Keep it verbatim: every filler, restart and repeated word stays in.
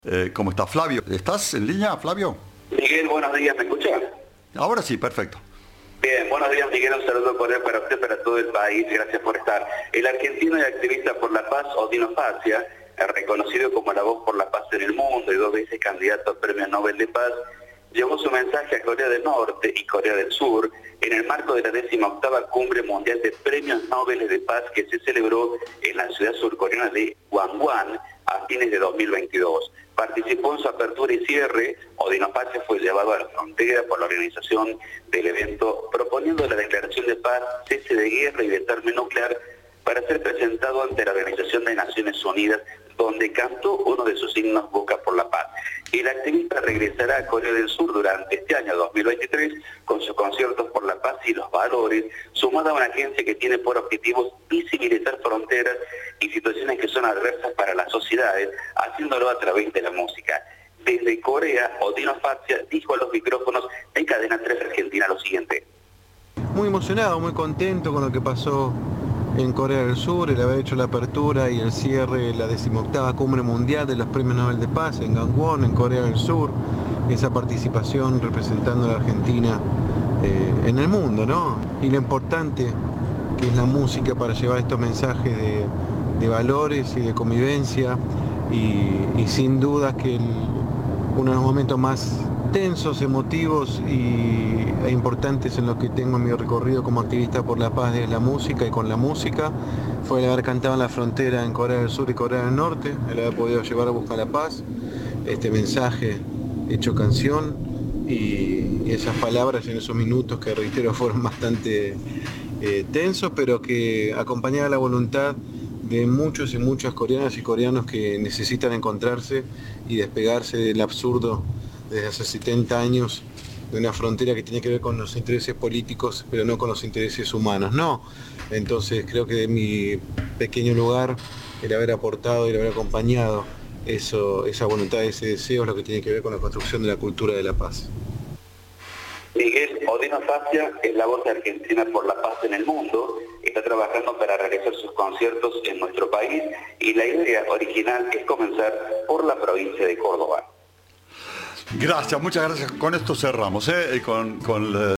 Eh, ¿Cómo está Flavio? ¿Estás en línea, Flavio? Miguel, buenos días, ¿me escuchas? Ahora sí, perfecto. Bien, buenos días Miguel, un saludo cordial para usted, para todo el país, gracias por estar. El argentino y activista por la paz, Odino Faccia, reconocido como la voz por la paz en el mundo y dos veces candidato al Premio Nobel de Paz, llevó su mensaje a Corea del Norte y Corea del Sur en el marco de la décima octava Cumbre Mundial de Premios Nobel de Paz que se celebró en la ciudad surcoreana de Gangwon a fines de dos mil veintidós. Participó en su apertura y cierre. Odino Faccia fue llevado a la frontera por la organización del evento, proponiendo la declaración de paz, cese de guerra y desarme nuclear para ser presentado ante la Organización de Naciones Unidas, donde cantó uno de sus himnos Busca por la Paz. El activista regresará a Corea del Sur durante este año dos mil veintitrés con sus conciertos por la paz y los valores, sumado a una agencia que tiene por objetivo visibilizar fronteras y situaciones que son adversas para las sociedades, haciéndolo a través de la música. Desde Corea, Odino Faccia dijo a los micrófonos en Cadena tres Argentina lo siguiente. Muy emocionado, muy contento con lo que pasó en Corea del Sur, el haber hecho la apertura y el cierre de la decimoctava Cumbre Mundial de los Premios Nobel de Paz en Gangwon, en Corea del Sur, esa participación representando a la Argentina eh, en el mundo, ¿no? Y lo importante que es la música para llevar estos mensajes de, de valores y de convivencia y, y sin duda que el, uno de los momentos más tensos, emotivos y, e importantes en los que tengo en mi recorrido como activista por la paz es la música, y con la música fue el haber cantado en la frontera en Corea del Sur y Corea del Norte, el haber podido llevar a Buscar la Paz, este mensaje hecho canción y, y esas palabras en esos minutos que reitero fueron bastante eh, tensos, pero que acompañaba la voluntad de muchos y muchas coreanas y coreanos que necesitan encontrarse y despegarse del absurdo desde hace setenta años de una frontera que tiene que ver con los intereses políticos, pero no con los intereses humanos, no. Entonces creo que de mi pequeño lugar, el haber aportado y el haber acompañado eso, esa voluntad, ese deseo es lo que tiene que ver con la construcción de la cultura de la paz. Miguel, Odino Faccia es la voz de Argentina por la paz en el mundo, está trabajando para realizar sus conciertos en nuestro país y la idea original es comenzar por la provincia de Córdoba. Gracias, muchas gracias. Con esto cerramos, ¿eh? Con, con